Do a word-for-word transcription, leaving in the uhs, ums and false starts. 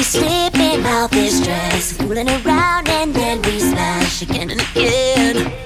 We slipping out this dress, fooling around and then we smash again and again.